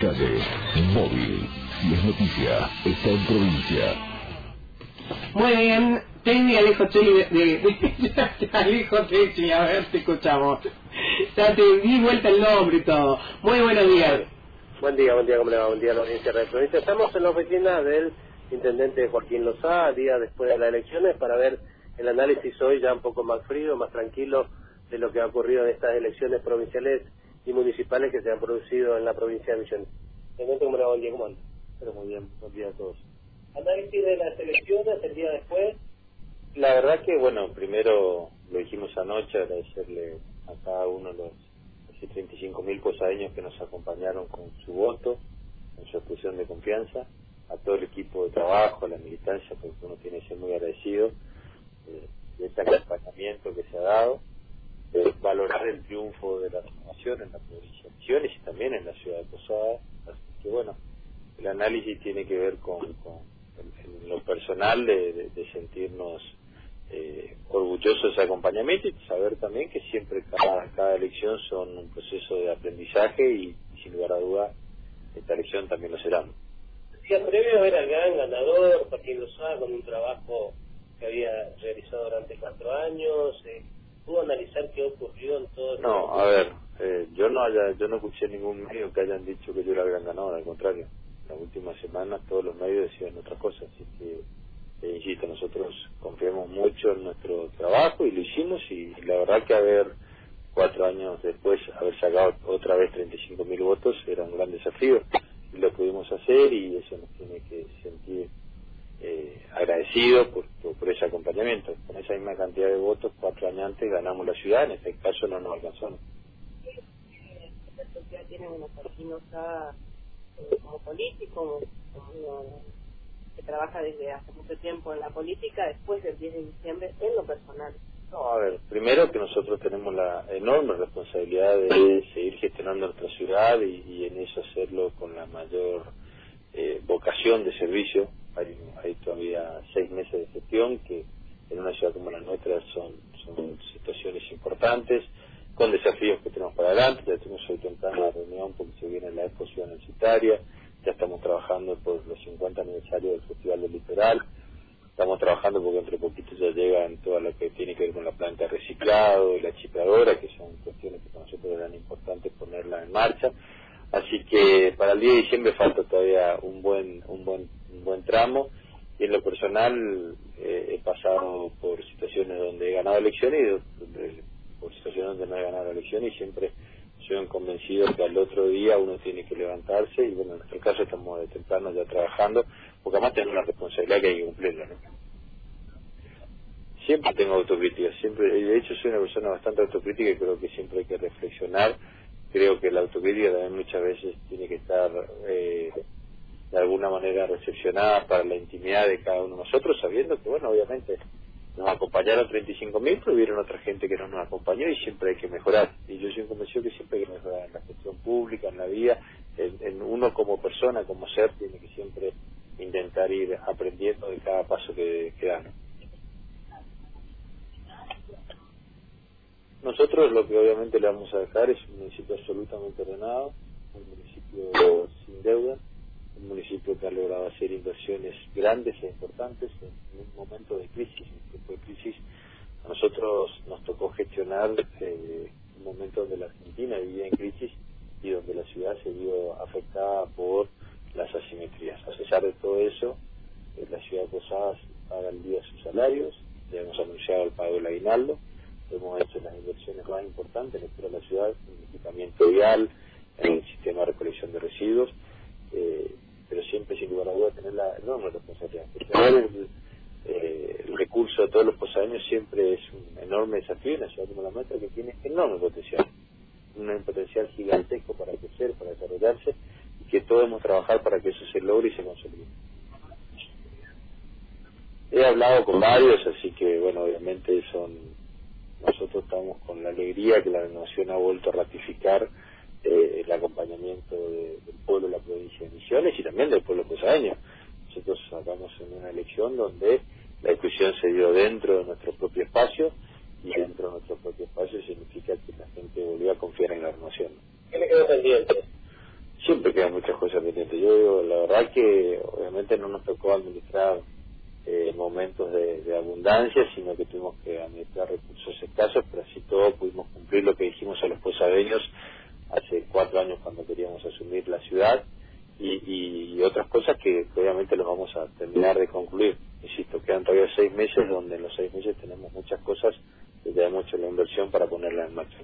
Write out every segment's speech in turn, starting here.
Calle, móvil. Si es noticia, está en provincia. Muy bien, Techi, Alejo Techi, Alejo Techi, a ver, te escuchamos. Ya te di vuelta el nombre y todo. Muy buenos días. Buen día, ¿cómo le va? Buen día a la audiencia de la provincia. Estamos en la oficina del intendente Joaquín Lozá, día después de las elecciones, para ver el análisis hoy ya un poco más frío, más tranquilo, de lo que ha ocurrido en estas elecciones provinciales y municipales que se han producido en la provincia de Misiones. Intendente, ¿cómo le va? Buen día, ¿cómo anda? Pero muy bien, buen día a todos. Análisis de las elecciones el día después. La verdad que, bueno, primero lo dijimos anoche, agradecerle a cada uno de los casi 35.000 posadeños que nos acompañaron con su voto, con su expresión de confianza, a todo el equipo de trabajo, a la militancia, porque uno tiene que ser muy agradecido de este acompañamiento que se ha dado, de valorar el triunfo de la renovación en la provincia de Misiones y también en la ciudad de Posadas. Así que, bueno, el análisis tiene que ver con en lo personal de sentirnos orgullosos de ese acompañamiento y saber también que siempre cada elección son un proceso de aprendizaje y sin lugar a duda esta elección también lo será. Decía previo era el gran ganador, Joaquín Lozá, con un trabajo que había realizado durante 4 años. ¿Pudo analizar qué ocurrió en todo el... No, a ver, yo no escuché ningún medio que hayan dicho que yo era el gran ganador, al contrario. Las últimas semanas todos los medios decían otras cosas, así que insisto, nosotros confiamos mucho en nuestro trabajo y lo hicimos, y la verdad que 4 años después haber sacado otra vez 35.000 votos era un gran desafío y lo pudimos hacer, y eso nos tiene que sentir agradecidos por ese acompañamiento. Con esa misma cantidad de votos 4 años antes ganamos la ciudad, en este caso no nos alcanzó. La sociedad tiene una Joaquín Lozá como político, como que trabaja desde hace mucho tiempo en la política, después del 10 de diciembre, en lo personal. No, a ver, primero que nosotros tenemos la enorme responsabilidad de seguir gestionando nuestra ciudad y en eso hacerlo con la mayor vocación de servicio. Hay todavía 6 meses de gestión que en una ciudad como la nuestra son situaciones importantes, con desafíos que tenemos para adelante. Ya tenemos hoy temprano la reunión porque se viene la Expo Ciudad Universitaria, ya estamos trabajando por los 50 aniversarios del Festival del Litoral, estamos trabajando porque entre poquito ya llegan todo lo que tiene que ver con la planta de reciclado y la chipladora, que son cuestiones que para nosotros eran importantes ponerla en marcha. Así que para el 10 de diciembre falta todavía un buen tramo, y en lo personal he pasado por situaciones donde he ganado elecciones y por situaciones donde no he ganado elecciones, y siempre soy convencido que al otro día uno tiene que levantarse, y bueno, en nuestro caso estamos de temprano ya trabajando, porque además tenemos una responsabilidad que hay que cumplirla, ¿no? Siempre tengo autocrítica, siempre, de hecho soy una persona bastante autocrítica y creo que siempre hay que reflexionar. Creo que la autocrítica también muchas veces tiene que estar de alguna manera recepcionada para la intimidad de cada uno de nosotros, sabiendo que, bueno, obviamente nos acompañaron 35.000, pero hubieron otra gente que no nos acompañó y siempre hay que mejorar. Y yo soy convencido que siempre hay que mejorar en la gestión pública, en la vida, en uno como persona, como ser, tiene que siempre intentar ir aprendiendo de cada paso que da, ¿no? Nosotros lo que obviamente le vamos a dejar es un municipio absolutamente ordenado, un municipio sin deuda, un municipio que ha logrado hacer inversiones grandes e importantes en un momento de crisis. En tiempo de crisis a nosotros nos tocó gestionar un momento donde la Argentina vivía en crisis y donde la ciudad se vio afectada por las asimetrías. A pesar de todo eso, la ciudad de Posadas paga al día sus salarios, le hemos anunciado el pago del aguinaldo, hemos hecho las inversiones más importantes en la ciudad, en equipamiento vial, en el sistema de recolección de residuos, pero siempre sin lugar a dudas tener la enorme responsabilidad. Tener el recurso de todos los posadeños siempre es un enorme desafío en una ciudad como la nuestra, que tiene enorme potencial, un potencial gigantesco para crecer, para desarrollarse, y que todos debemos trabajar para que eso se logre y se consolide. He hablado con varios, así que bueno, obviamente nosotros estamos con la alegría que la renovación ha vuelto a ratificar el acompañamiento del pueblo de la provincia de Misiones y también del pueblo posadeño. Nosotros sacamos en una elección donde la discusión se dio dentro de nuestro propio espacio, y dentro de nuestro propio espacio significa que la gente volvió a confiar en la renovación. ¿Qué le quedó pendiente? Siempre quedan muchas cosas pendientes. Yo digo, la verdad que obviamente no nos tocó administrar momentos de abundancia, sino que tuvimos que administrar recursos escasos, pero así todo pudimos cumplir lo que dijimos a los posadeños hace 4 años cuando queríamos asumir la ciudad, y otras cosas que obviamente los vamos a terminar de concluir. Insisto, quedan todavía 6 meses, donde en los 6 meses tenemos muchas cosas que ya hemos hecho la inversión para ponerla en marcha.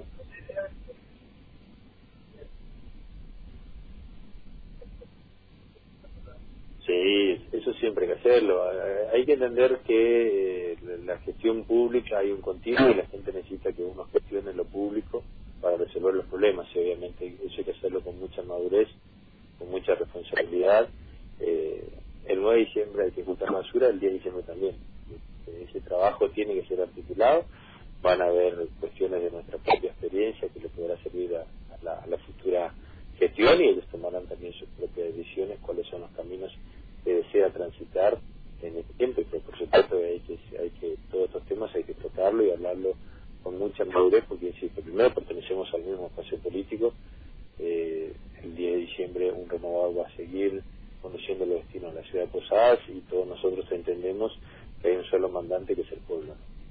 Sí, eso siempre hay que hacerlo. Hay que entender que la gestión pública hay un continuo y la gente necesita que uno gestione lo público para resolver los problemas, y obviamente eso hay que hacerlo con mucha madurez, con mucha responsabilidad. El 9 de diciembre hay que juntar basura, el 10 de diciembre también. Ese trabajo tiene que ser articulado. Van a haber cuestiones de nuestra propia experiencia que le podrá servir a la futura gestión, y ellos tomarán también sus propias decisiones, cuáles son los caminos que desea transitar en este tiempo. Y por supuesto todos estos temas hay que tocarlo y hablarlo con mucha madurez, porque insisto, primero pertenecemos al mismo espacio político. El 10 de diciembre un renovado va a seguir conduciendo los destinos de la ciudad de Posadas, y todos nosotros entendemos que hay un solo mandante, que es el pueblo.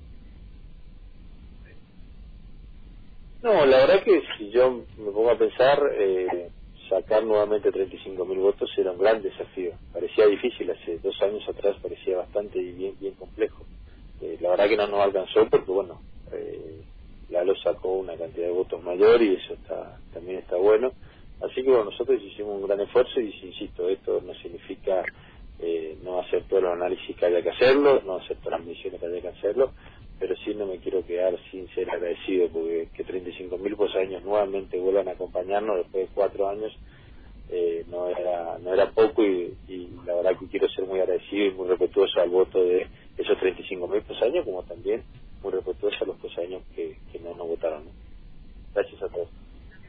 No, la verdad que si yo me pongo a pensar, sacar nuevamente 35.000 votos era un gran desafío. Parecía difícil, hace 2 años atrás parecía bastante y bien complejo. La verdad que no nos alcanzó porque, bueno, Lalo sacó una cantidad de votos mayor, y eso también está bueno. Así que, bueno, nosotros hicimos un gran esfuerzo, y insisto, esto no significa no hacer todos los análisis que haya que hacerlo, no hacer todas las misiones que haya que hacerlo, pero sí no me quiero quedar sin ser agradecido, porque que 35.000 posadeños nuevamente vuelvan a acompañarnos después de 4 años no era poco, y la verdad que quiero ser muy agradecido y muy respetuoso al voto de esos 35.000 posadeños, como también muy respetuoso a los posadeños que no nos votaron, ¿no? Gracias a todos.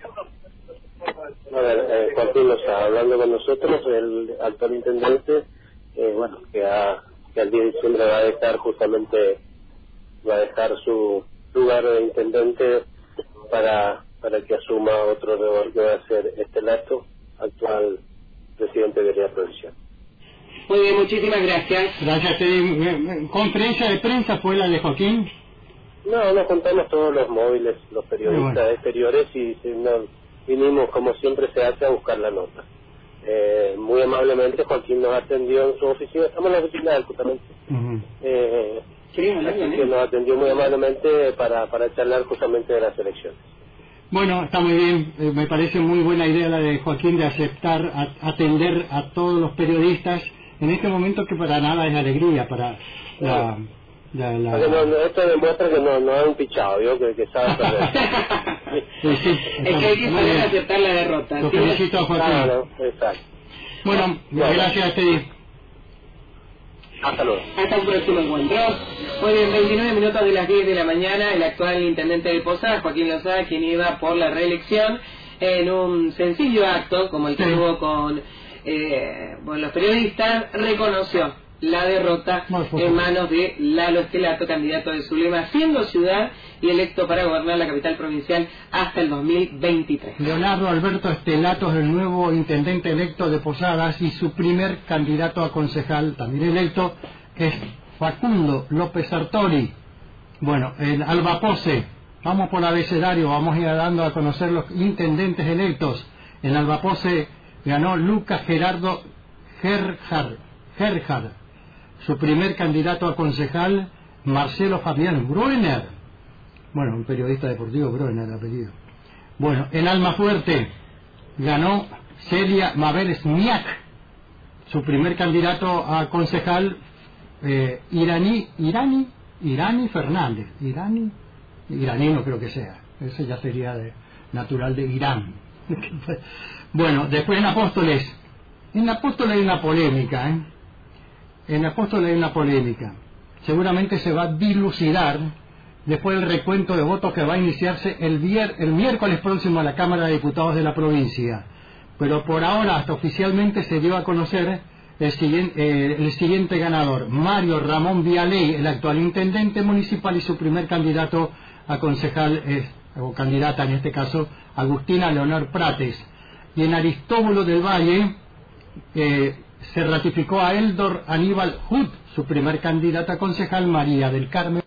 A ver, Joaquín nos está hablando con nosotros, el actual intendente, bueno, que al 10 de diciembre va a dejar su lugar de intendente para que asuma otro rol, que va a ser Estelato, actual presidente de la provincia. Muy bien, muchísimas gracias. Gracias. ¿Conferencia de prensa fue la de Joaquín? No, nos contamos todos los móviles, los periodistas exteriores, y vinimos, como siempre se hace, a buscar la nota. Muy amablemente Joaquín nos atendió en su oficina, estamos en la oficina de él justamente. Así que nos atendió muy amablemente para charlar justamente de las elecciones. Bueno, está muy bien. Me parece muy buena idea la de Joaquín de aceptar atender a todos los periodistas en este momento, que para nada es alegría para esto demuestra que no han pichado, ¿vio? Que sabe perder. Sí, es que hay que saber aceptar la derrota. Lo felicito a Joaquín. Claro, exacto. Bueno, gracias, Teddy. Hasta luego. Hasta un próximo encuentro. Muy bien, 29 minutos de las 10 de la mañana, el actual intendente de Posadas, Joaquín Lozada, quien iba por la reelección, en un sencillo acto, como el que hubo con los periodistas, reconoció la derrota en manos de Lalo Estelato, candidato de Zulema, siendo ciudad y electo para gobernar la capital provincial hasta el 2023. Leonardo Alberto Estelato es el nuevo intendente electo de Posadas, y su primer candidato a concejal, también electo, es Facundo López Sartori. Bueno, en Albapose, vamos por abecedario, vamos a ir dando a conocer los intendentes electos. En Albapose ganó Lucas Gerardo Gerhard. Su primer candidato a concejal, Marcelo Fabián Bruener. Bueno, un periodista deportivo, Bruener el apellido. Bueno, en Almafuerte ganó Celia Mabel Smiak. Su primer candidato a concejal, Irani Fernández. Iraní no creo que sea. Ese ya sería natural de Irán. Bueno, después en Apóstoles. En Apóstoles hay una polémica, En Apóstoles hay una polémica. Seguramente se va a dilucidar después del recuento de votos que va a iniciarse el miércoles próximo a la Cámara de Diputados de la provincia. Pero por ahora, hasta oficialmente se dio a conocer el siguiente ganador: Mario Ramón Vialey, el actual intendente municipal, y su primer candidato a concejal, o candidata en este caso, Agustina Leonor Prates. y en Aristóbulo del Valle se ratificó a Eldor Aníbal Hood, su primer candidata a concejal, María del Carmen